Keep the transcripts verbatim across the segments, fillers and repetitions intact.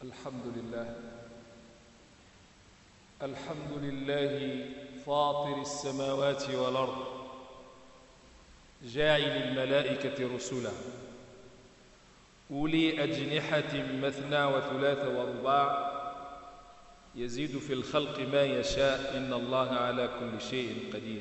الحمد لله الحمد لله فاطر السماوات والأرض جاعل الملائكة رسلا أولي أجنحة مثنى وثلاث ورباع يزيد في الخلق ما يشاء إن الله على كل شيء قدير.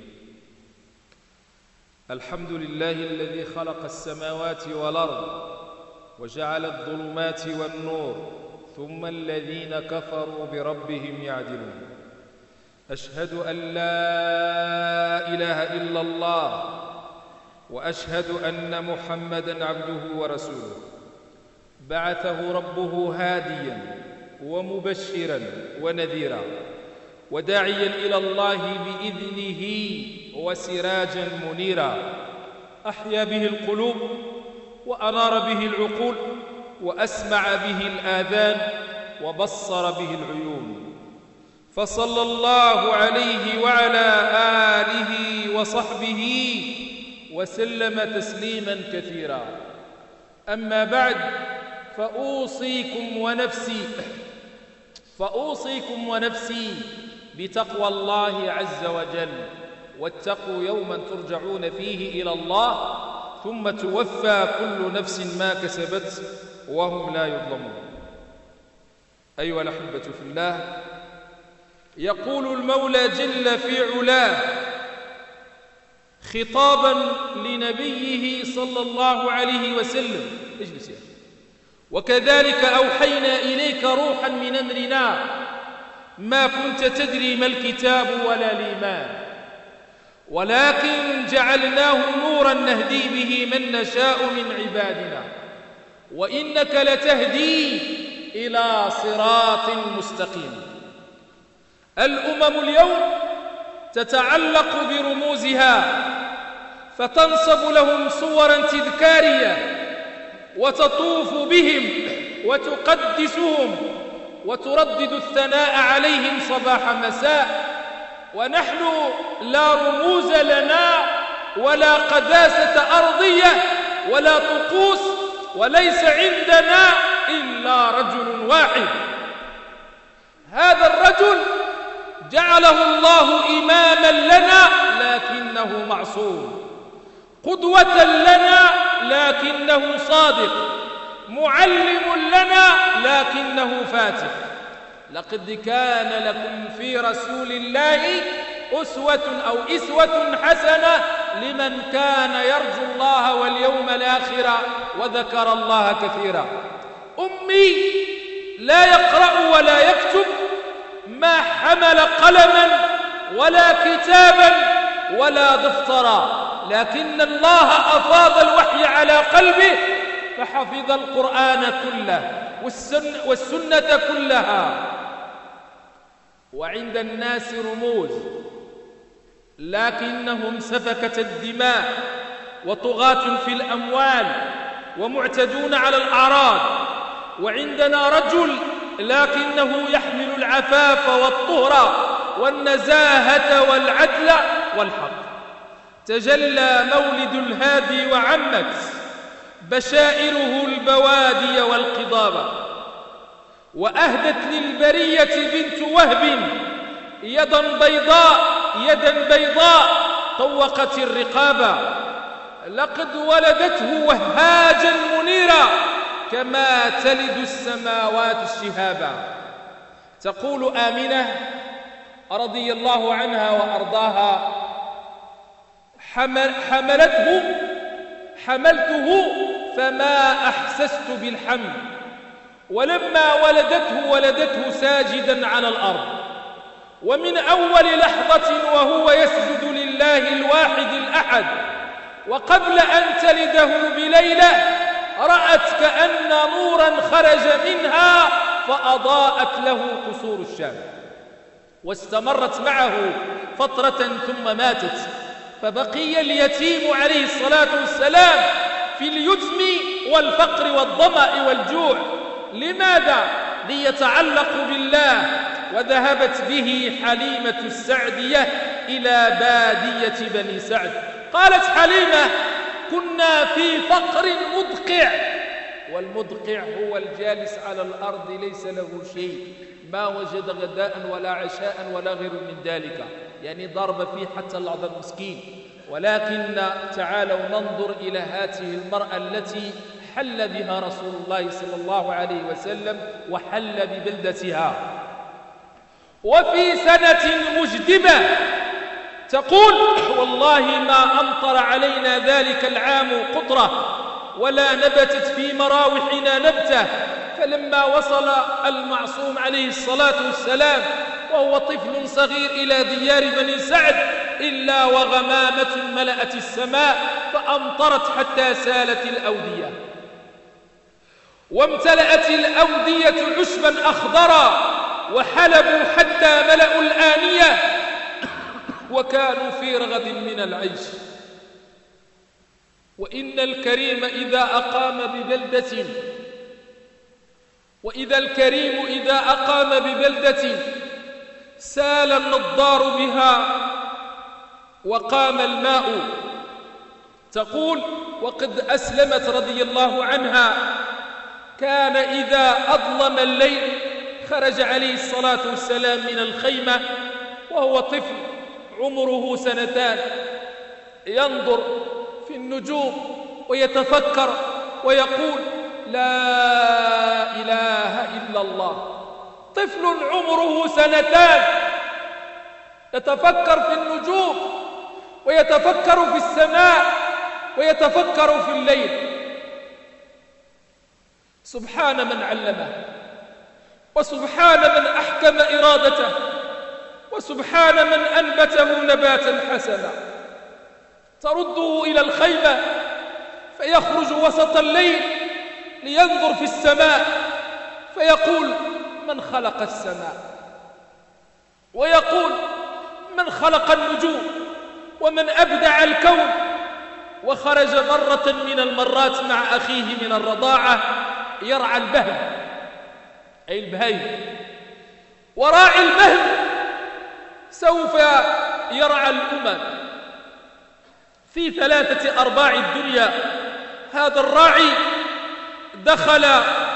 الحمد لله الذي خلق السماوات والأرض وجعل الظلمات والنور ثم الذين كفروا بربهم يعدلون. أشهد أن لا إله إلا الله وأشهد أن محمدًا عبده ورسوله بعثه ربه هاديًا ومبشرًا ونذيرًا وداعيًا إلى الله بإذنه وسراجًا منيرًا أحيا به القلوب وأنار به العقول وأسمع به الآذان وبصر به العيون، فصلى الله عليه وعلى آله وصحبه وسلم تسليما كثيرا. أما بعد، فأوصيكم ونفسي فأوصيكم ونفسي بتقوى الله عز وجل، واتقوا يوما ترجعون فيه إلى الله ثم توفى كل نفس ما كسبت وهم لا يظلمون. أيها الأحبة في الله، يقول المولى جل في علاه خطابا لنبيه صلى الله عليه وسلم: اجلس يا أخي. وكذلك أوحينا إليك روحا من أمرنا ما كنت تدري ما الكتاب ولا الإيمان ولكن جعلناه نورا نهدي به من نشاء من عبادنا وإنك لتهدي إلى صراط مستقيم. الأمم اليوم تتعلق برموزها فتنصب لهم صورا تذكارية وتطوف بهم وتقدسهم وتردد الثناء عليهم صباح مساء، ونحن لا رموز لنا ولا قداسة أرضية ولا طقوس، وليس عندنا إلا رجل واحد. هذا الرجل جعله الله إماما لنا لكنه معصوم، قدوة لنا لكنه صادق، معلم لنا لكنه فاتح. لقد كان لكم في رسول الله أسوة أو إسوة حسنة لمن كان يرجو الله واليوم الآخر وذكر الله كثيرا. أمي لا يقرأ ولا يكتب، ما حمل قلما ولا كتابا ولا دفترا، لكن الله أفاض الوحي على قلبه فحفظ القرآن كله والسنة, والسنة كلها. وعند الناس رموز لكنهم سفكة الدماء وطغاة في الأموال ومعتدون على الأعراض. وعندنا رجل لكنه يحمل العفاف والطهر والنزاهة والعدل والحق. تجلى مولد الهادي وعمت بشائره البوادي والقضابة، وأهدت للبرية بنت وهب يدا بيضاء يدا بيضاء طوقت الرقابة. لقد ولدته وهاجا منيرا كما تلد السماوات الشهابا. تقول آمنة رضي الله عنها وأرضاها: حمل حملته حملته فما أحسست بالحمل، ولما ولدته ولدته ساجدا على الأرض، ومن أول لحظة وهو يسجد لله الواحد الأحد، وقبل أن تلده بليلة رأت كأن نورا خرج منها فأضاءت له قصور الشام، واستمرت معه فترة ثم ماتت، فبقي اليتيم عليه الصلاة والسلام في اليتم والفقر والظمأ والجوع. لماذا؟ ليتعلق بالله. وذهبت به حليمة السعدية إلى بادية بني سعد. قالت حليمة: كنا في فقر مدقع والمدقع هو الجالس على الأرض ليس له شيء، ما وجد غداء ولا عشاء ولا غير من ذلك، يعني ضرب فيه حتى العض المسكين. ولكن تعالوا ننظر إلى هذه المرأة التي حل بها رسول الله صلى الله عليه وسلم وحل ببلدتها، وفي سنة مجدبة تقول: والله ما أمطر علينا ذلك العام قطرة ولا نبتت في مراوحنا نبتة. فلما وصل المعصوم عليه الصلاة والسلام وهو طفل صغير إلى ديار بني سعد إلا وغمامة ملأت السماء فأمطرت حتى سالت الأودية، وامتلأت الأودية عشبا أخضرا، وحلبوا حتى ملأوا الآنية، وكانوا في رغد من العيش. وإن الكريم إذا أقام ببلدة وإذا الكريم إذا أقام ببلدة سال النضار بها وقام الماء. تقول: وقد أسلمت رضي الله عنها كان إذا أظلم الليل خرج عليه الصلاة والسلام من الخيمة وهو طفل عمره سنتان، ينظر في النجوم ويتفكر ويقول: لا إله إلا الله. طفل عمره سنتان يتفكر في النجوم ويتفكر في السماء ويتفكر في الليل. سبحان من علمه، وسبحان من أحكم إرادته، وسبحان من أنبته نباتا حسنا. ترده إلى الخيمة فيخرج وسط الليل لينظر في السماء فيقول: من خلق السماء؟ ويقول: من خلق النجوم؟ ومن أبدع الكون؟ وخرج مرة من المرات مع أخيه من الرضاعة يرعى البهم، أي البهيم. وراعي البهم سوف يرعى الأمم في ثلاثة أرباع الدنيا. هذا الراعي دخل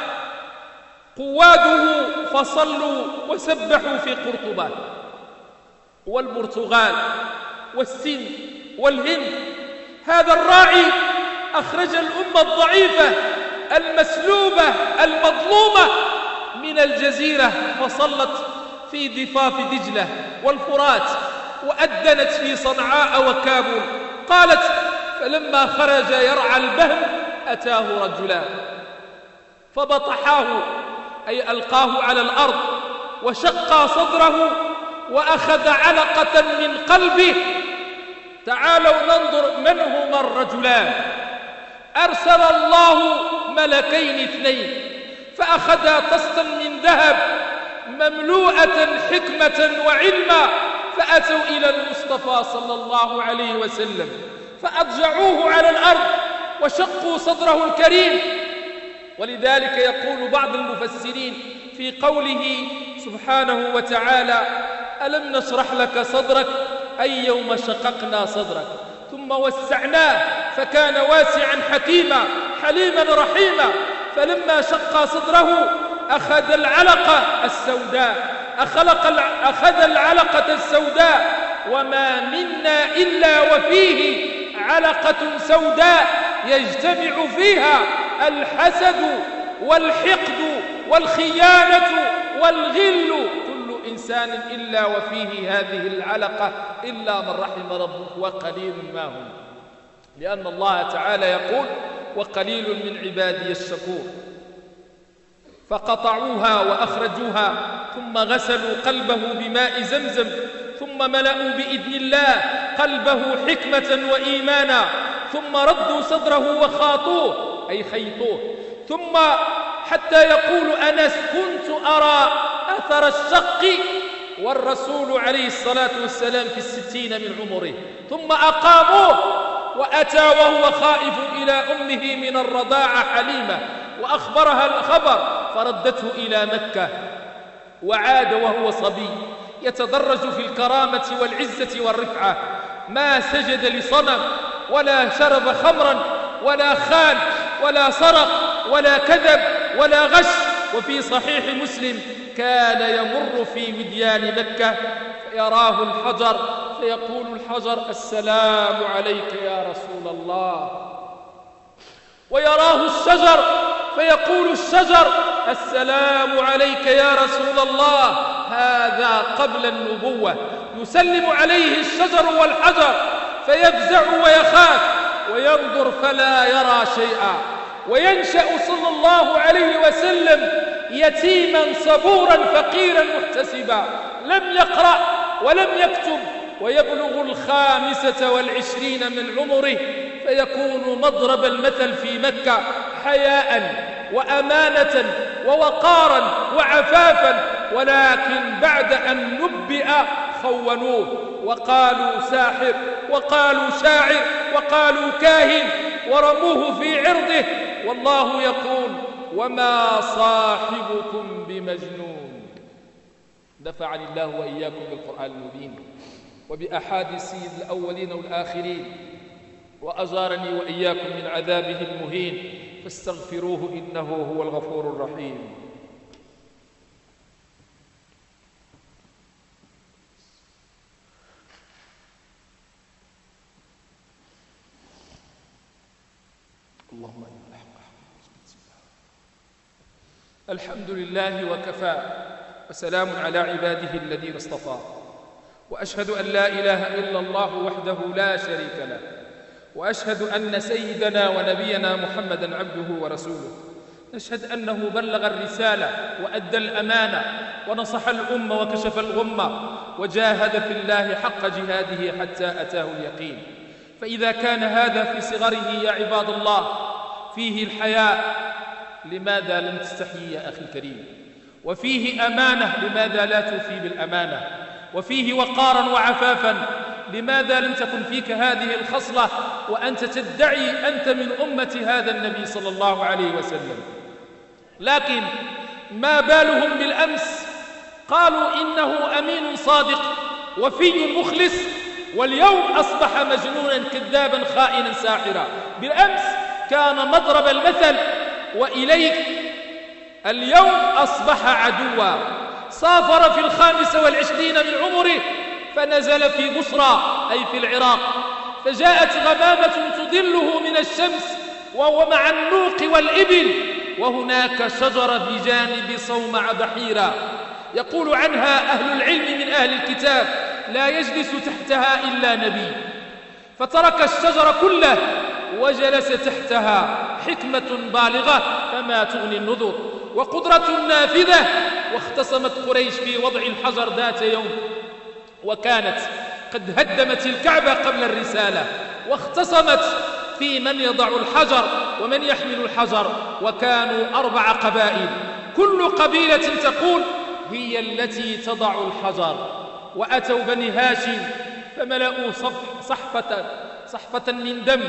قواده فصلوا وسبحوا في قرطبان والبرتغال والسن والهند. هذا الراعي أخرج الأمة الضعيفة المسلوبة المظلومة من الجزيرة فصلت في ضفاف دجلة والفرات وأدنت في صنعاء وكابول. قالت: فلما خرج يرعى البهم أتاه رجلان فبطحاه، أي ألقاه على الأرض، وشق صدره وأخذ علقة من قلبه. تعالوا ننظر من هما الرجلان. أرسل الله ملكين اثنين فأخذا طسطا من ذهب مملوءة حكمة وعلما، فأتوا إلى المصطفى صلى الله عليه وسلم فأضجعوه على الأرض وشقوا صدره الكريم. ولذلك يقول بعض المفسرين في قوله سبحانه وتعالى: ألم نشرح لك صدرك، أي يوم شققنا صدرك ثم وسعناه فكان واسعا حكيما حليما رحيما. فلما شق صدره أخذ العلقة السوداء أخلق أخذ العلقة السوداء، وما منا إلا وفيه علقة سوداء يجتمع فيها الحسد والحقد والخيانة والغل، كل إنسان إلا وفيه هذه العلقة إلا من رحم ربك وقليل ما هم. لأن الله تعالى يقول: وقليل من عبادي الشكور. فقطعوها وأخرجوها ثم غسلوا قلبه بماء زمزم ثم ملأوا بإذن الله قلبه حكمة وإيمانا ثم ردوا صدره وخاطوه، أي خيطوه. ثم حتى يقول أنس: كنت أرى أثر الشق والرسول عليه الصلاة والسلام في الستين من عمره. ثم أقاموه وأتى وهو خائف إلى أمه من الرضاعة حليمة وأخبرها الخبر فردته إلى مكة، وعاد وهو صبي يتدرج في الكرامة والعزة والرفعة، ما سجد لصنم ولا شرب خمرا ولا خان ولا سرق ولا كذب ولا غش. وفي صحيح مسلم كان يمر في وديان مكة فيراه الحجر فيقول الحجر السلام عليك يا رسول الله، ويراه الشجر فيقول الشجر السلام عليك يا رسول الله. هذا قبل النبوة، يسلم عليه الشجر والحجر فيفزع ويخاف وينظر فلا يرى شيئا، وينشأ صلى الله عليه وسلم يتيما صبورا فقيرا محتسبا، لم يقرأ ولم يكتب، ويبلغ الخامسة والعشرين من عمره فيكون مضرب المثل في مكة حياء وأمانة ووقارا وعفافا. ولكن بعد أن نبئ خونوه وقالوا ساحر وقالوا شاعر وقالوا كاهن ورموه في عرضه، والله يقول وما صاحبكم بمجنون. نفعني الله وإياكم بالقرآن المبين وبأحاديث سيد الأولين والآخرين، وأجارني وإياكم من عذابه المهين، فاستغفروه إنه هو الغفور الرحيم. اللهم إن الحق الحمد لله وكفى، وسلام على عباده الذين اصطفى، وأشهد أن لا إله إلا الله وحده لا شريك له، وأشهد أن سيدنا ونبينا محمدًا عبده ورسوله. نشهد أنه بلغ الرسالة وأدى الأمانة ونصح الأمة وكشف الغمة وجاهد في الله حق جهاده حتى أتاه اليقين. فإذا كان هذا في صغره يا عباد الله فيه الحياء، لماذا لم تستحيي يا أخي الكريم؟ وفيه أمانة، لماذا لا توفي بالأمانة؟ وفيه وقارا وعفافا، لماذا لم تكن فيك هذه الخصلة وأنت تدعي أنت من أمة هذا النبي صلى الله عليه وسلم؟ لكن ما بالهم بالأمس قالوا إنه أمين صادق وفي مخلص، واليوم أصبح مجنونا كذابا خائنا ساحرا. بالأمس كان مضرب المثل، وإليك اليوم أصبح عدوا. سافر في الخامسة والعشرين من عمره فنزل في بصرى أي في العراق، فجاءت غمامة تظله من الشمس وهو مع النوق والإبل، وهناك شجرة بجانب صومع بحيرة يقول عنها أهل العلم من أهل الكتاب لا يجلس تحتها إلا نبي، فترك الشجر كله وجلس تحتها. حكمة بالغة فما تغني النذر، وقدرة نافذة. واختصمت قريش في وضع الحجر ذات يوم، وكانت قد هدمت الكعبة قبل الرسالة، واختصمت في من يضع الحجر ومن يحمل الحجر، وكانوا أربع قبائل، كل قبيلة تقول هي التي تضع الحجر. وأتوا بني هاشم فملأوا صحفة صحفة من دم،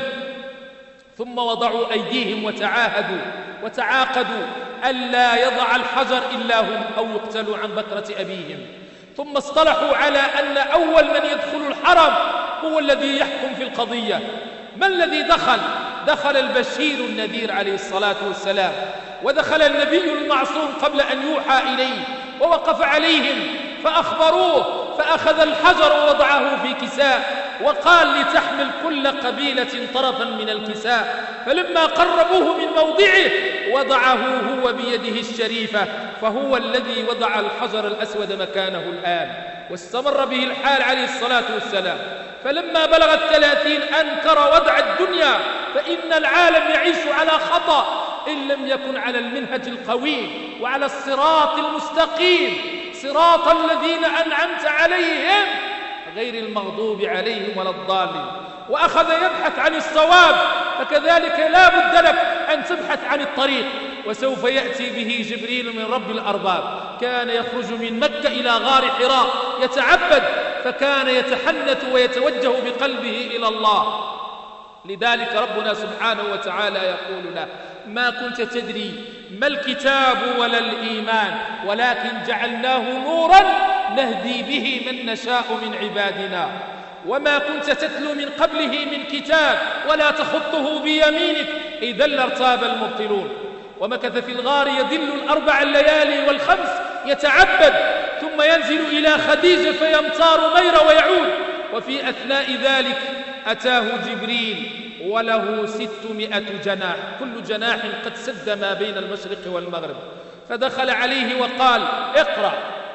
ثم وضعوا أيديهم وتعاهدوا وتعاقدوا ألا يضع الحجر إلا هم أو يقتلوا عن بكرة أبيهم. ثم اصطلحوا على أن أول من يدخل الحرم هو الذي يحكم في القضية. ما الذي دخل؟ دخل البشير النذير عليه الصلاة والسلام، ودخل النبي المعصوم قبل أن يوحى إليه، ووقف عليهم فأخبروه، فأخذ الحجر ووضعه في كساء وقال لتحمل كل قبيلة طرفا من الكساء. فلما قربوه من موضعه وضعه هو بيده الشريفة، فهو الذي وضع الحجر الأسود مكانه الآن، واستمر به الحال عليه الصلاة والسلام. فلما بلغ الثلاثين أنكر وضع الدنيا، فإن العالم يعيش على خطأ إن لم يكن على المنهج القويم وعلى الصراط المستقيم، صراط الذين أنعمت عليهم غير المغضوب عليهم ولا الضالين. وأخذ يبحث عن الصواب، فكذلك لا بد لك أن تبحث عن الطريق، وسوف يأتي به جبريل من رب الأرباب. كان يخرج من مكة إلى غار حراء يتعبد، فكان يتحنث ويتوجه بقلبه إلى الله. لذلك ربنا سبحانه وتعالى يقول له ما كنت تدري ما الكتاب ولا الإيمان، ولكن جعلناه نورا نهدي به من نشاء من عبادنا، وما كنت تتلو من قبله من كتاب ولا تخطه بيمينك إذا لارتاب المبطلون. ومكث في الغار يدل الأربع الليالي والخمس يتعبد، ثم ينزل إلى خديجة فيمطار مير ويعود. وفي أثناء ذلك أتاه جبريل وله ستمائة جناح، كل جناح قد سد ما بين المشرق والمغرب، فدخل عليه وقال اقرأ،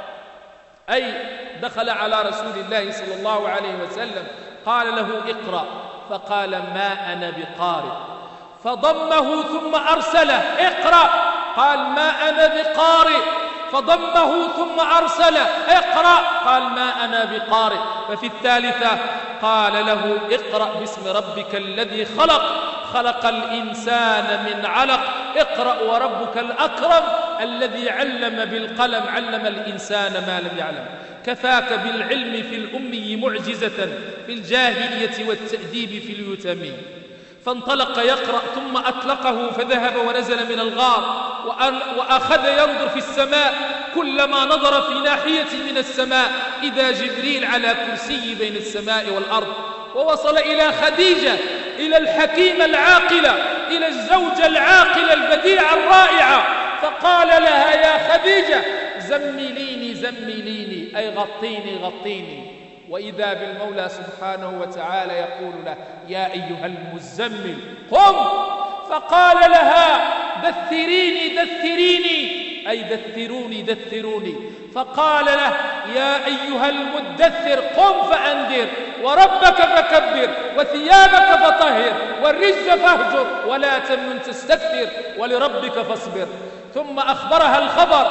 أي دخل على رسول الله صلى الله عليه وسلم قال له اقرأ، فقال ما أنا بقارئ، فضمه ثم أرسله اقرأ، قال ما أنا بقارئ، فضمه ثم أرسله اقرأ، قال ما أنا بقارئ. ففي الثالثة قال له اقرأ باسم ربك الذي خلق، خلق الإنسان من علق، اقرأ وربك الأكرم الذي علم بالقلم، علم الإنسان ما لم يعلم. كفاك بالعلم في الأمي معجزة، في الجاهلية والتأديب في اليتامى. فانطلق يقرأ ثم أطلقه فذهب ونزل من الغار، وأخذ ينظر في السماء، كلما نظر في ناحية من السماء إذا جبريل على كرسي بين السماء والأرض. ووصل إلى خديجة، إلى الحكيمة العاقلة، إلى الزوجة العاقلة البديعة الرائعة، فقال لها يا خديجة زمليني زمليني، أي غطيني غطيني. وإذا بالمولى سبحانه وتعالى يقول له يا أيها المزمل قم، فقال لها دثريني دثريني، أي دثروني دثروني. فقال له يا أيها المدثر قم فأنذر، وربك فكبر، وثيابك فطهر، والرجز فاهجر، ولا تمنن تستكثر، ولربك فاصبر. ثم أخبرها الخبر،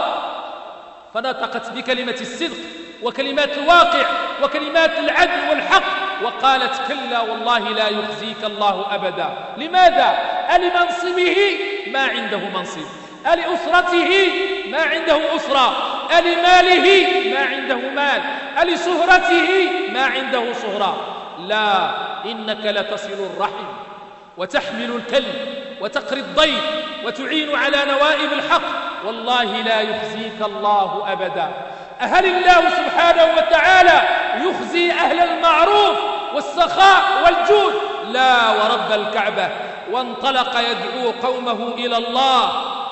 فنطقت بكلمة الصدق وكلمات الواقع وكلمات العدل والحق، وقالت كلا والله لا يخزيك الله أبدا. لماذا؟ ألمنصبه ما عنده منصب، ألأسرته ما عنده أسرة، ألماله ما عنده مال، ألشهرته ما عنده شهرة. لا، إنك لتصل الرحم وتحمل الكلب وتقري الضيف وتعين على نوائب الحق، والله لا يخزيك الله أبدا. أهل الله سبحانه وتعالى يخزي أهل المعروف والسخاء والجود؟ لا ورب الكعبة. وانطلق يدعو قومه إلى الله،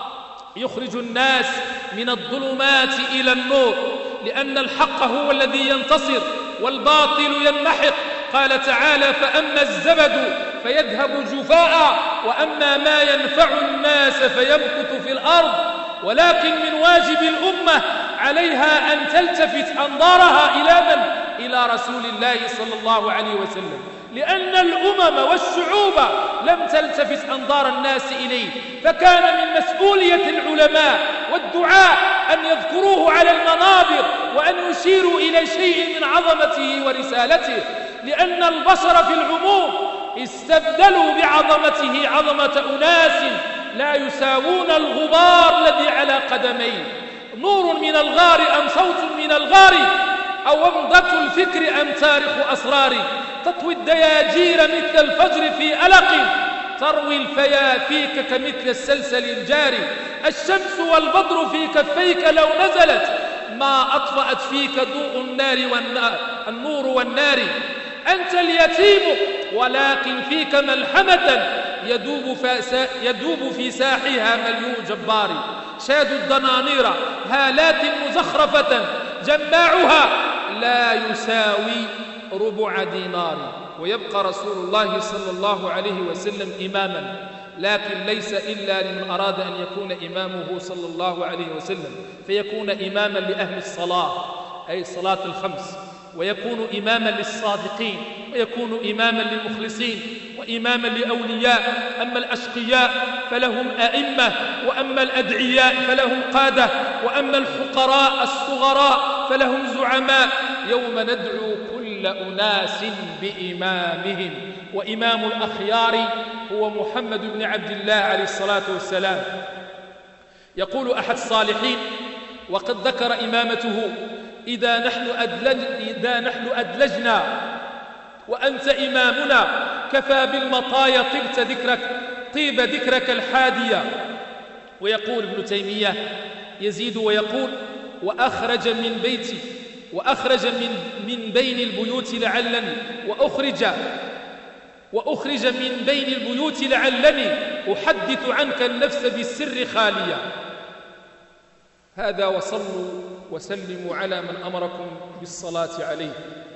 يخرج الناس من الظلمات إلى النور، لأن الحق هو الذي ينتصر والباطل ينمحق. قال تعالى فأما الزبد فيذهب جفاء، وأما ما ينفع الناس فيمكث في الأرض. ولكن من واجب الأمة عليها أن تلتفت أنظارها إلى من؟ إلى رسول الله صلى الله عليه وسلم، لأن الأمم والشعوب لم تلتفت أنظار الناس إليه، فكان من مسؤولية العلماء والدعاء أن يذكروه على المنابر وأن يشيروا إلى شيء من عظمته ورسالته، لأن البشر في العموم استبدلوا بعظمته عظمة أناس لا يساوون الغبار الذي على قدميه. نور من الغار أم صوت من الغار، أو ومضة الفكر أم تاريخ أسرار، تطوي الدياجير مثل الفجر في ألق، تروي الفيا فيك كمثل السلسل الجاري. الشمس والبدر في كفيك لو نزلت، ما أطفأت فيك ضوء النار والنار النور والنار. أنت اليتيم ولكن فيك ملحمة، يدوب, يدوب في ساحها مليون جبار. شاد الدنانير هالات مزخرفة، جماعها لا يساوي ربع دينار. ويبقى رسول الله صلى الله عليه وسلم إماما، لكن ليس إلا لمن أراد أن يكون إمامه صلى الله عليه وسلم، فيكون إماما لأهل الصلاة أي الصلاة الخمس، ويكون إماما للصادقين، ويكون إماما للمخلصين، وإماما لأولياء. أما الأشقياء فلهم أئمة، وأما الأدعياء فلهم قادة، وأما الفقراء الصغراء فلهم زعماء. يوم ندعو كل أناس بإمامهم، وإمام الأخيار هو محمد بن عبد الله عليه الصلاة والسلام. يقول أحد الصالحين وقد ذكر إمامته: إذا نحن, أدلج إذا نحن أدلجنا وأنت إمامنا، كفى بالمطايا طبت ذكرك طيب ذكرك الحادية. ويقول ابن تيمية يزيد ويقول: وأخرج من بيتي وأخرج من, من بين البيوت لعلني وأخرج وأخرج من بين البيوت لعلني أحدث عنك النفس بالسر خاليا. هذا وصلوا وسلموا على من أمركم بالصلاة عليه.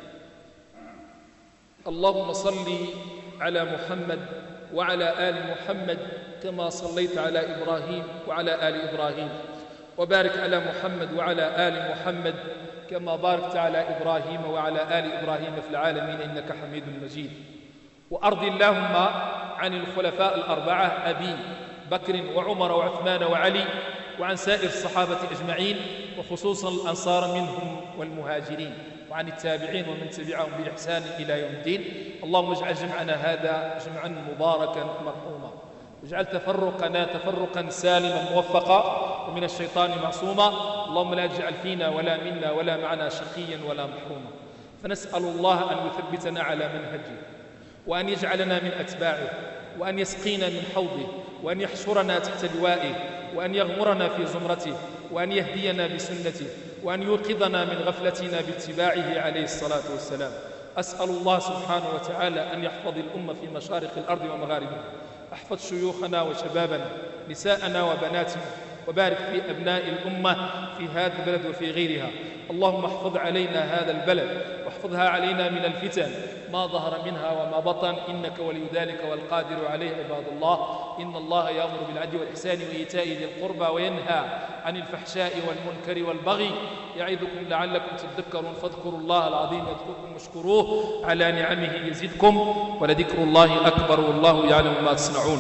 اللهم صل على محمد وعلى آل محمد كما صليت على إبراهيم وعلى آل إبراهيم، وبارك على محمد وعلى آل محمد كما باركت على إبراهيم وعلى آل إبراهيم في العالمين إنك حميد مجيد. وأرض اللهم عن الخلفاء الأربعة أبي بكر وعمر وعثمان وعلي، وعن سائر الصحابة أجمعين، وخصوصا الأنصار منهم والمهاجرين، وعن التابعين ومن تبعهم بإحسان إلى يوم الدين. اللهم اجعل جمعنا هذا جمعا مباركا مرحوما، واجعل تفرقنا تفرقا سالما موفقا ومن الشيطان معصوما. اللهم لا تجعل فينا ولا منا ولا معنا شقيا ولا محروما. فنسأل الله أن يثبتنا على منهجه، وأن يجعلنا من أتباعه، وأن يسقينا من حوضه، وأن يحشرنا تحت لوائه، وأن يغمرنا في زمرته، وأن يهدينا بسنته، وأن يوقظنا من غفلتنا باتباعه عليه الصلاة والسلام. أسأل الله سبحانه وتعالى أن يحفظ الأمة في مشارق الأرض ومغاربها، احفظ شيوخنا وشبابنا، نساءنا وبناتنا، وبارك في أبناء الأمة في هذا البلد وفي غيرها. اللهم احفظ علينا هذا البلد، واحفظها علينا من الفتن ما ظهر منها وما بطن، إنك ولي ذلك والقادر عليه. عباد الله، إن الله يأمر بالعدل والإحسان وإيتاء ذي القربى وينهى عن الفحشاء والمنكر والبغي، يعظكم لعلكم تذكرون. فاذكروا الله العظيم يذكركم واشكروه على نعمه يزدكم، ولذكر الله أكبر والله يعلم ما تصنعون.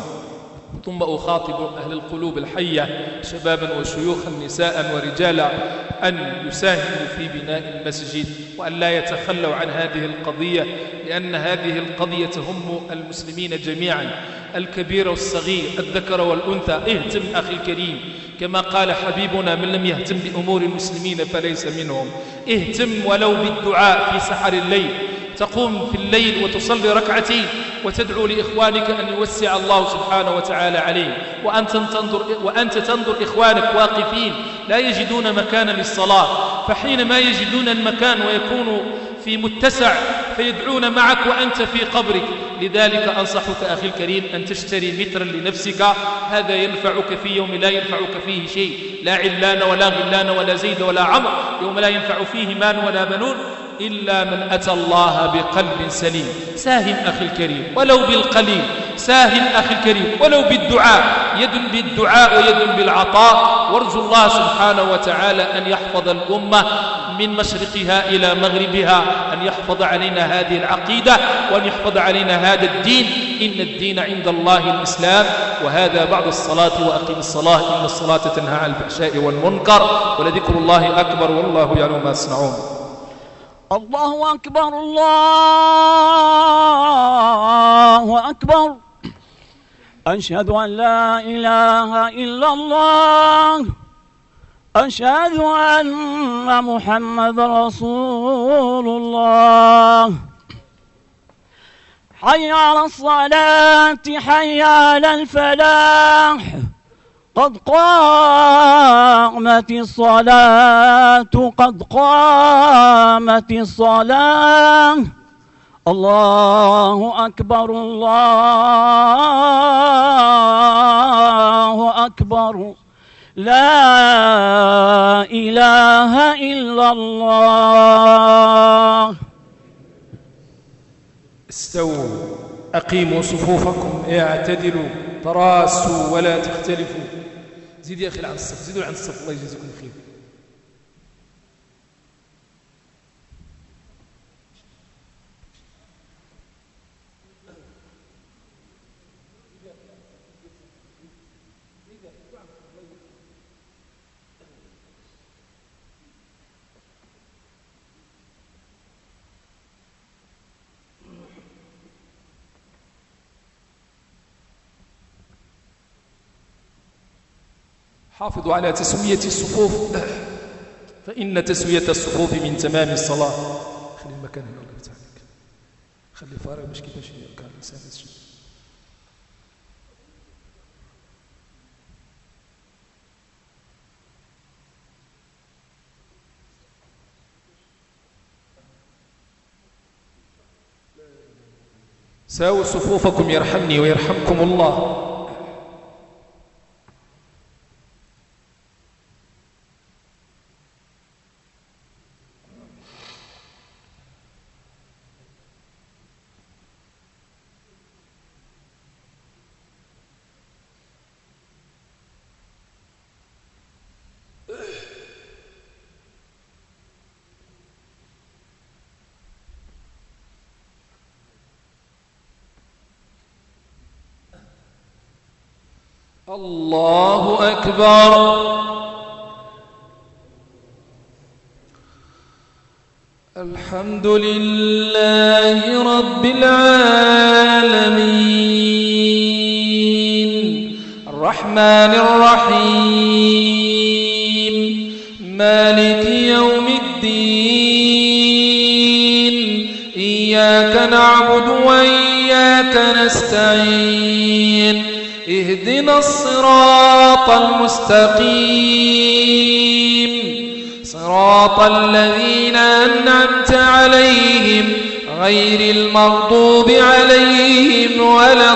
ثم أخاطب أهل القلوب الحية شبابا وشيوخا نساء ورجالا أن يساهموا في بناء المسجد، وأن لا يتخلوا عن هذه القضية، لأن هذه القضية تهم المسلمين جميعا، الكبير والصغير، الذكر والأنثى. اهتم أخي الكريم، كما قال حبيبنا: من لم يهتم بأمور المسلمين فليس منهم. اهتم ولو بالدعاء في سحر الليل، تقوم في الليل وتصلي ركعتين وتدعو لإخوانك أن يوسع الله سبحانه وتعالى عليه، وأنت تنظر, وأنت تنظر إخوانك واقفين لا يجدون مكانا للصلاة، فحينما يجدون المكان ويكونوا في متسع فيدعون معك وأنت في قبرك. لذلك أنصحك أخي الكريم أن تشتري مترا لنفسك، هذا ينفعك في يوم لا ينفعك فيه شيء، لا علان ولا غلان ولا زيد ولا عمر، يوم لا ينفع فيه مال ولا بنون إلا من أتى الله بقلب سليم. ساهم أخي الكريم ولو بالقليل، ساهم أخي الكريم ولو بالدعاء، يد بالدعاء ويد بالعطاء. وارجو الله سبحانه وتعالى أن يحفظ الأمة من مشرقها إلى مغربها، أن يحفظ علينا هذه العقيدة، وأن يحفظ علينا هذا الدين. إن الدين عند الله الإسلام. وهذا بعد الصلاة، وأقم الصلاة إن الصلاة تنهى عن الفحشاء والمنكر، ولذكر الله أكبر والله يعلم ما تصنعون. الله أكبر، الله أكبر، أشهد أن لا إله إلا الله، أشهد أن محمد رسول الله. حي على الصلاة، حي على الفلاح، قد قامت الصلاة، قد قامت الصلاة. الله أكبر، الله أكبر، لا إله إلا الله. استووا، أقيموا صفوفكم، اعتدلوا، تراصوا ولا تختلفوا. زيد يا أخي عن الصف، زيدوا عن الصف، الله يجزيكم خير. حافظوا على تسوية الصفوف، فإن تسوية الصفوف من تمام الصلاة. خلي المكان هنا الله بتاعك، خلي فارغ باش كيفاش كان الإنسان يسجد. ساووا صفوفكم يرحمني ويرحمكم الله. الله أكبر. الحمد لله رب العالمين الرحمن الرحيم مالك يوم الدين إياك نعبد وإياك نستعين اهدنا الصراط المستقيم صراط الذين أنعمت عليهم غير المغضوب عليهم ولا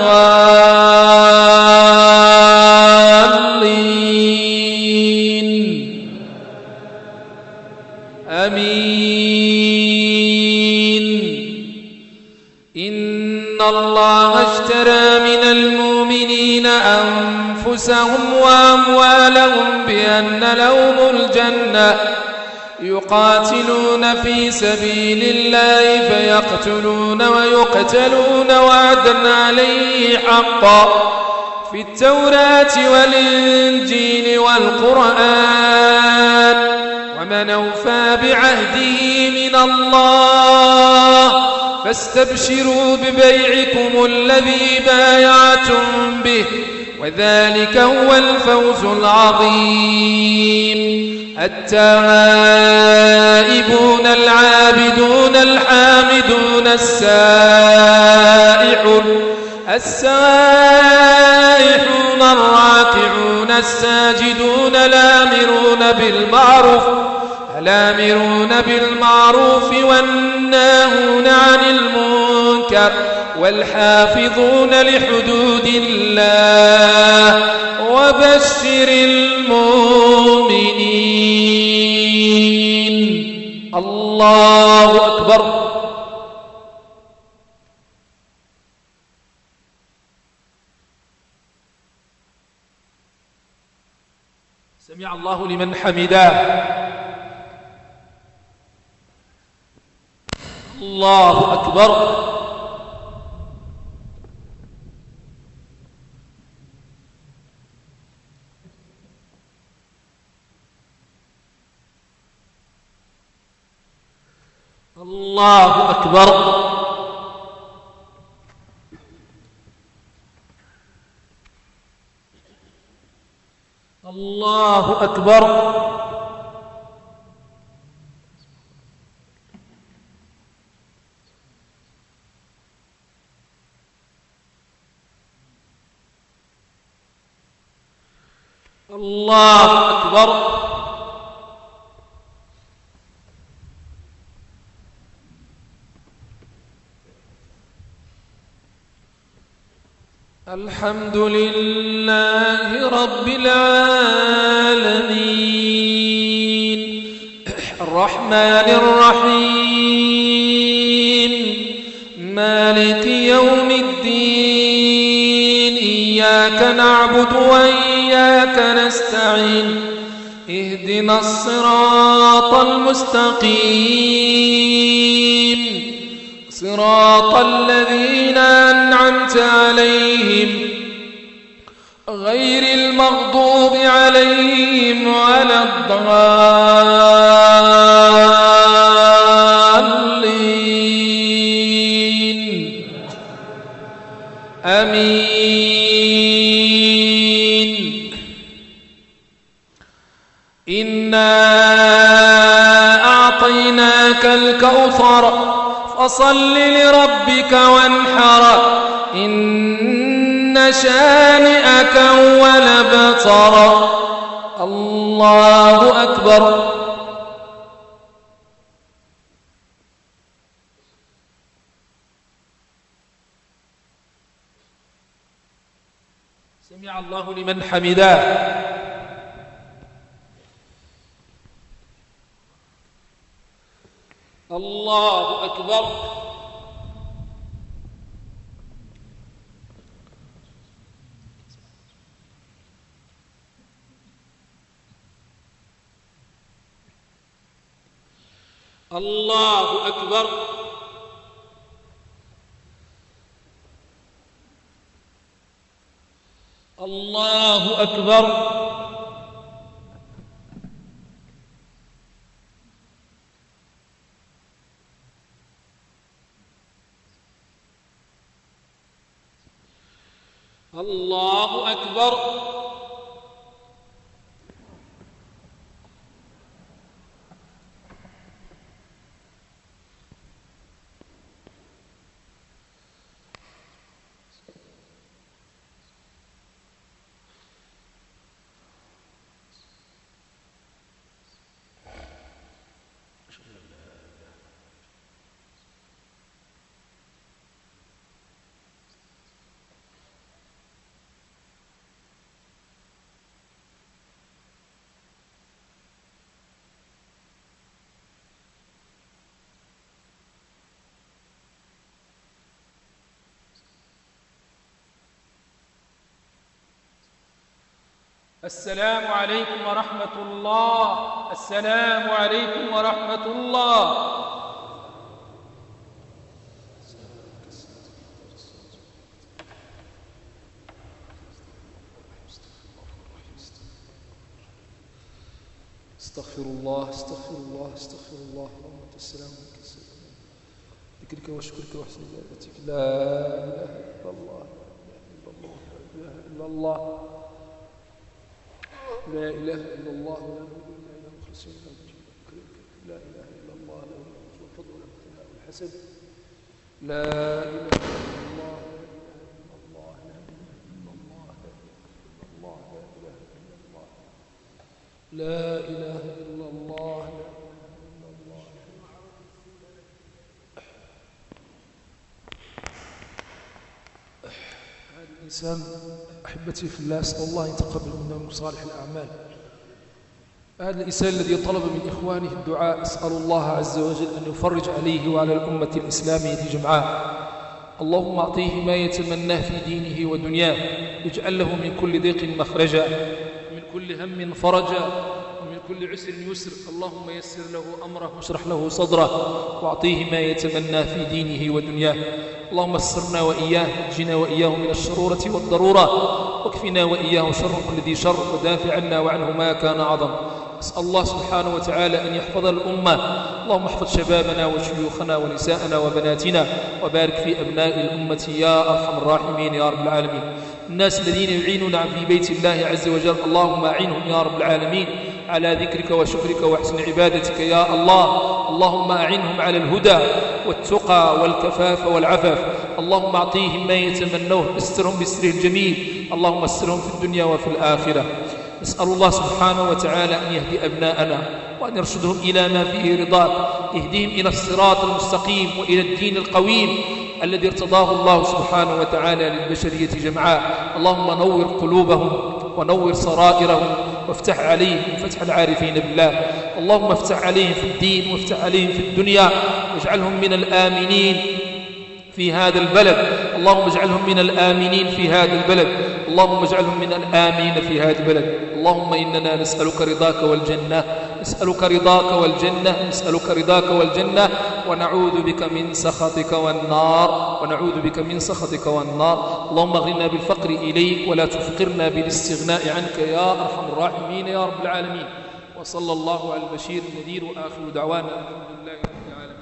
الضالين آمين. إن الله اشترى من المؤمنين أنفسهم وأموالهم بأن لهم الجنة يقاتلون في سبيل الله فيقتلون ويقتلون وعدا عليه حقا في التوراة والإنجيل والقرآن ومن أوفى بعهده من الله فاستبشروا ببيعكم الذي بايعتم به وذلك هو الفوز العظيم. التائبون العابدون الحامدون السائحون السائحون الراكعون الساجدون الآمرون بالمعروف الآمرون بالمعروف والناهون عن المنكر والحافظون لحدود الله وبشر المؤمنين. الله أكبر. سمع الله لمن حمده. الله أكبر. الله أكبر. الله أكبر. الله أكبر. الحمد لله رب العالمين الرحمن الرحيم مالك يوم الدين إياك نعبد وإياك نستعين اهدنا الصراط المستقيم صراط الذين أنعمت عليهم غير المغضوب عليهم ولا الضالين آمين. إنا أعطيناك الكوثر فصل لربك وانحر إن شانئك هو الأبتر. الله أكبر. سمع الله لمن حمده. الله أكبر. الله أكبر. الله أكبر. الله أكبر. السلام عليكم ورحمة الله. السلام عليكم ورحمة الله. استغفر الله استغفر الله استغفر الله. اللهم انت السلام ومنك السلام. ذكرك وشكرك وحسن عبادتك. لا اله الا الله لا اله الا الله لا اله الا الله ولا نعبد الا مخلصين له الدين. لا اله الا الله له الملك والفضل وله الثناء والحسن. لا اله الا الله لا اله الا الله لا اله الا الله. هذا الإنسان أحبتي في الله أسأل الله أن يتقبل منا من صالح الأعمال. هذا الإنسان الذي طلب من إخوانه الدعاء أسأل الله عز وجل أن يفرج عليه وعلى الأمة الإسلامية جمعاء. اللهم أعطيه ما يتمناه في دينه ودنياه، واجعل له من كل ضيق مخرجا، من كل هم فرجا، ومن كل عسر يسر. اللهم يسر له أمره واشرح له صدره، واعطيه ما يتمنى في دينه ودنياه. اللهم اسرنا وإياه، نجنا وإياه من الشرورة والضرورة، واكفنا وإياه شر كل ذي شر، ودافع عنا وعنه ما كان عظم. أسأل الله سبحانه وتعالى أن يحفظ الأمة. اللهم احفظ شبابنا وشيوخنا ونساءنا وبناتنا، وبارك في أبناء الأمة يا أرحم الراحمين يا رب العالمين. الناس الذين يعينون في بيت الله عز وجل اللهم أعنهم يا رب العالمين على ذكرك وشكرك وحسن عبادتك يا الله. اللهم أعنهم على الهدى والتقى والكفاف والعفاف. اللهم أعطيهم ما يتمنوه، استرهم بستره الجميل. اللهم استرهم في الدنيا وفي الآخرة. نسأل الله سبحانه وتعالى أن يهدي أبناءنا وأن يرشدهم إلى ما فيه رضاك. اهديهم إلى الصراط المستقيم وإلى الدين القويم الذي ارتضاه الله سبحانه وتعالى للبشرية جمعاء. اللهم نور قلوبهم ونور سرائرهم، وافتح عليهم فتح العارفين بالله. اللهم افتح عليهم في الدين وافتح عليهم في الدنيا، واجعلهم من الآمنين في هذا البلد. اللهم اجعلهم من الآمنين في هذا البلد. اللهم اجعلهم من الآمنين في هذا البلد. اللهم إننا نسألك رضاك والجنة، نسألك رضاك والجنة، نسألك رضاك والجنة، ونعوذ بك من سخطك والنار، ونعوذ بك من سخطك والنار. اللهم اغننا بالفقر إليك ولا تفقرنا بالاستغناء عنك يا أرحم الراحمين يا رب العالمين. وصلى الله على البشير النذير، وآخر دعوانا الحمد لله رب العالمين.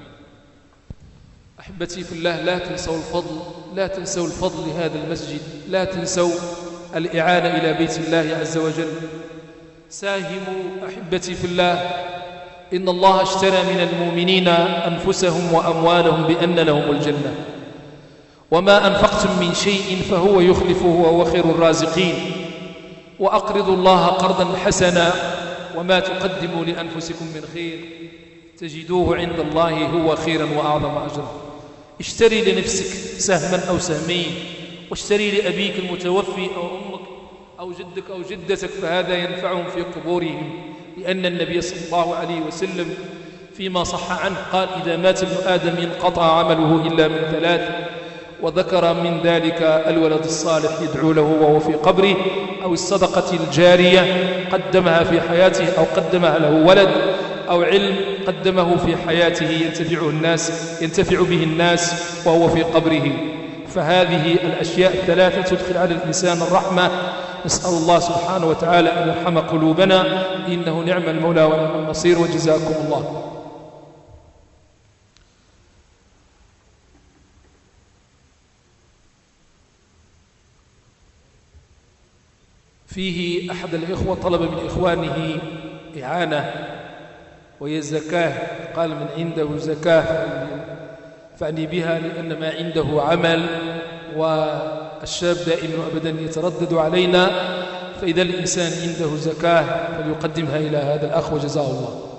أحبتي في الله، لا تنسوا الفضل، لا تنسوا الفضل لهذا المسجد، لا تنسوا الإعانة إلى بيت الله عز وجل. ساهموا أحبتي في الله، إن الله اشترى من المؤمنين أنفسهم وأموالهم بأن لهم الجنة، وما أنفقتم من شيء فهو يخلفه وهو خير الرازقين. وأقرضوا الله قرضا حسنا، وما تقدموا لأنفسكم من خير تجدوه عند الله هو خيرا وأعظم أجرا. اشتري لنفسك سهما أو سهمين، واشتري لأبيك المتوفي أو أمك أو جدك أو جدتك، فهذا ينفعهم في قبورهم. لأن النبي صلى الله عليه وسلم فيما صح عنه قال: إذا مات ابن آدم انقطع عمله إلا من ثلاث، وذكر من ذلك الولد الصالح يدعو له وهو في قبره، أو الصدقة الجارية قدمها في حياته أو قدمها له ولد، أو علم قدمه في حياته ينتفع الناس ينتفع به الناس وهو في قبره. فهذه الأشياء الثلاثة تدخل على الإنسان الرحمة نسأل الله سبحانه وتعالى أن يرحم قلوبنا، إنه نعم المولى ونعم النصير، وجزاكم الله. فيه أحد الإخوة طلب من إخوانه إعانة وهي الزكاة، قال من عنده زكاة فأني بها لأن ما عنده عمل، والشاب دائما وأبدا يتردد علينا، فإذا الإنسان عنده زكاة فليقدمها إلى هذا الأخ وجزاه الله.